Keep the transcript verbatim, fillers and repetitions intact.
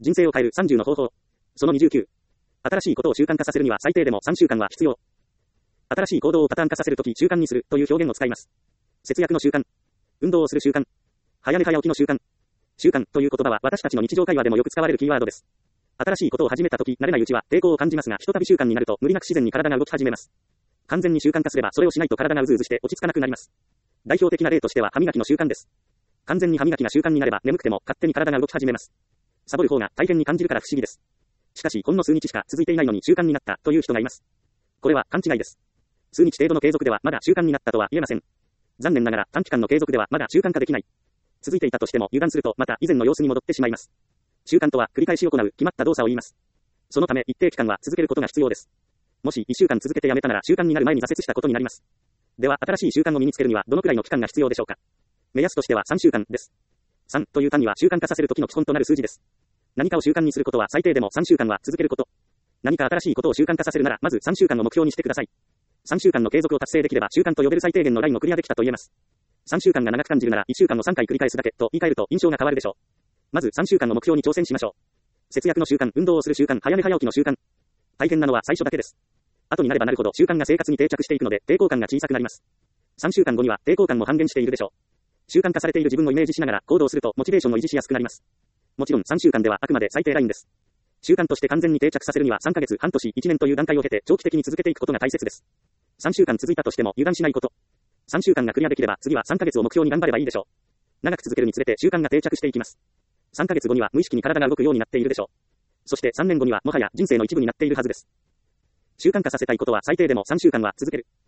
人生を変えるさんじゅうの方法。そのにじゅうきゅう。新しいことを習慣化させるには最低でもさんしゅうかんは必要。新しい行動をパターン化させるとき習慣にするという表現を使います。節約の習慣。運動をする習慣。早寝早起きの習慣。習慣という言葉は私たちの日常会話でもよく使われるキーワードです。新しいことを始めたとき慣れないうちは抵抗を感じますが、ひとたび習慣になると無理なく自然に体が動き始めます。完全に習慣化すればそれをしないと体がうずうずして落ち着かなくなります。代表的な例としては歯磨きの習慣です。完全に歯磨きが習慣になれば眠くても勝手に体が動き始めます。サボる方が大変に感じるから不思議です。しかしほんの数日しか続いていないのに習慣になったという人がいます。これは勘違いです。数日程度の継続ではまだ習慣になったとは言えません。残念ながら短期間の継続ではまだ習慣化できない。続いていたとしても油断するとまた以前の様子に戻ってしまいます。習慣とは繰り返し行う決まった動作を言います。そのため一定期間は続けることが必要です。もしいっしゅうかん続けてやめたなら習慣になる前に挫折したことになります。では新しい習慣を身につけるにはどのくらいの期間が必要でしょうか。目安としてはさんしゅうかんです。さんという単位は習慣化させる時の基本となる数字です。何かを習慣にすることは最低でもさんしゅうかんは続けること。何か新しいことを習慣化させるならまずさんしゅうかんの目標にしてください。さんしゅうかんの継続を達成できれば習慣と呼べる最低限のラインをクリアできたと言えます。さんしゅうかんが長く感じるならいっしゅうかんをさんかい繰り返すだけと言い換えると印象が変わるでしょう。まずさんしゅうかんの目標に挑戦しましょう。節約の習慣、運動をする習慣、早寝早起きの習慣。大変なのは最初だけです。後になればなるほど習慣が生活に定着していくので抵抗感が小さくなります。さんしゅうかんごには抵抗感も半減しているでしょう。習慣化されている自分をイメージしながら行動するとモチベーションを維持しやすくなります。もちろんさんしゅうかんではあくまで最低ラインです。習慣として完全に定着させるにはさんかげつ、半年、いちねんという段階を経て長期的に続けていくことが大切です。さんしゅうかん続いたとしても油断しないこと。さんしゅうかんがクリアできれば次はさんかげつを目標に頑張ればいいでしょう。長く続けるにつれて習慣が定着していきます。さんかげつごには無意識に体が動くようになっているでしょう。そしてさんねんごにはもはや人生の一部になっているはずです。習慣化させたいことは最低でもさんしゅうかんは続ける。